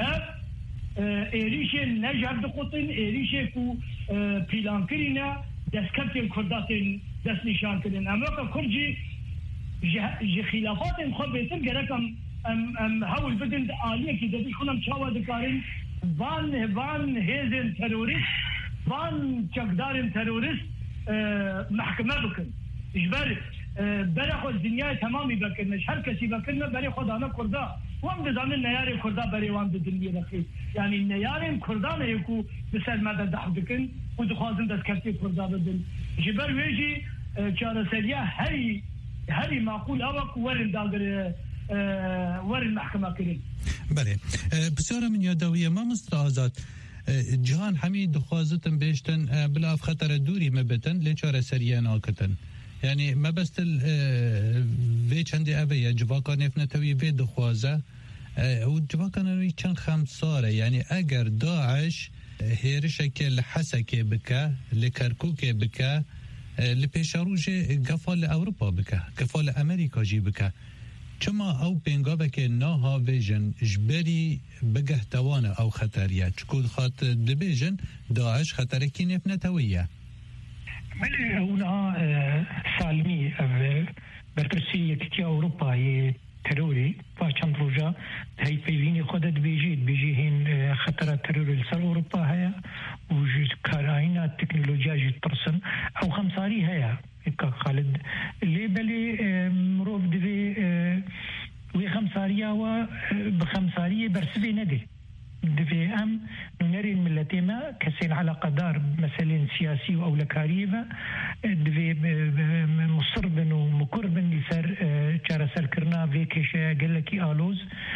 ايريشه نجهب دقوتن ايريشه كو بلان كرينا دسكبتن كرداتن دس نشان كرين اما كرجي جي خلافات خبيتن قرقم ام ام هول بدن آلية كده بيكونم چاوا دكارين وان وان هيزن تروريست وان چقدارن تروريست محكمة بكن اجباري برای خود دنیای تمامی بکنش هر کسی بکنه برای خود آنها کرده وام بزنه نیاری کرده برای وام دنیا رخی یعنی نیاری کردانه یکو بسر مدد دحب بکن و دخوازن دست کفتی کرده بدن جبر ویجی چاره سریع هری هری معقول اوک ورن داگر ورن محکمه کرد بله بسیار من یادویه ما مستر آزاد جهان همین دخوازتن بیشتن بلا خطر دوری مبتن لچاره سریع ناکتن يعني ما بس في چندی اوه جواکا نفنتوی وی دخوازه و جواکا نوی چند خمساره يعني اگر داعش هيرشك لحسك بك لكركوك بك لپیشاروج گفال اوروپا بك گفال امریکا جی بك چما او پنگاوه که ناها ویژن جبری بگهتوانه او خطریه چکود خاط دبیجن داعش خطرکی نفنتویه ملي هنا سالمي برپرسی یکتی اروپا ی تروری پاچند روزا هی پیوینی خودت بیجید بیجی هین خطر ترور لسر اروپا هيا و کاراینا تکنولوژیا جد پرسن او خمساری هيا اکا خالد لی بلی مروف دوی وی خمساریا و بخمساری برسوی نده دفي أم نري الملتي ما كسين علاقة دار مثلا سياسي أو لكاريفة دفي مصربن ومكربن لسر جارة سر كرنا في كيشا قال لك آلوز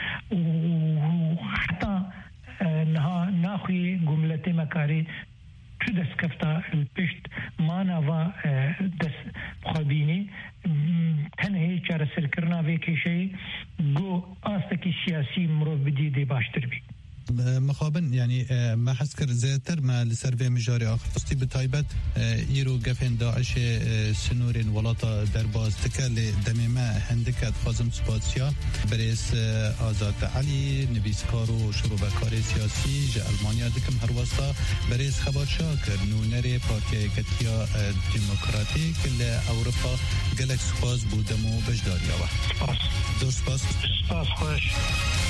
وحتى نها ناخي قملتي مكاري شو دس كفتا البشت ما نوا دس خابيني تنهي جارة سر كرنا في كيشا جو آستكي سياسي مروف بدي دي باشتر بي مخابن يعني ما حسكر زيتر ما لسرفي مجاري آخر فستي بتايبت إيرو قفن داعش سنورين ولاتا درباز تكالي دميما هندكت خازم سباتسيا بريس آزاد علي نبيسكارو شروبكاري سياسي جا ألمانيا دكم هروستا بريس خبر شاكر نونري بارتيا كتيا ديمقراطيك لأوروبا جالكس خاز بودمو بجداريا سپاس دور سپاس سپاس خوش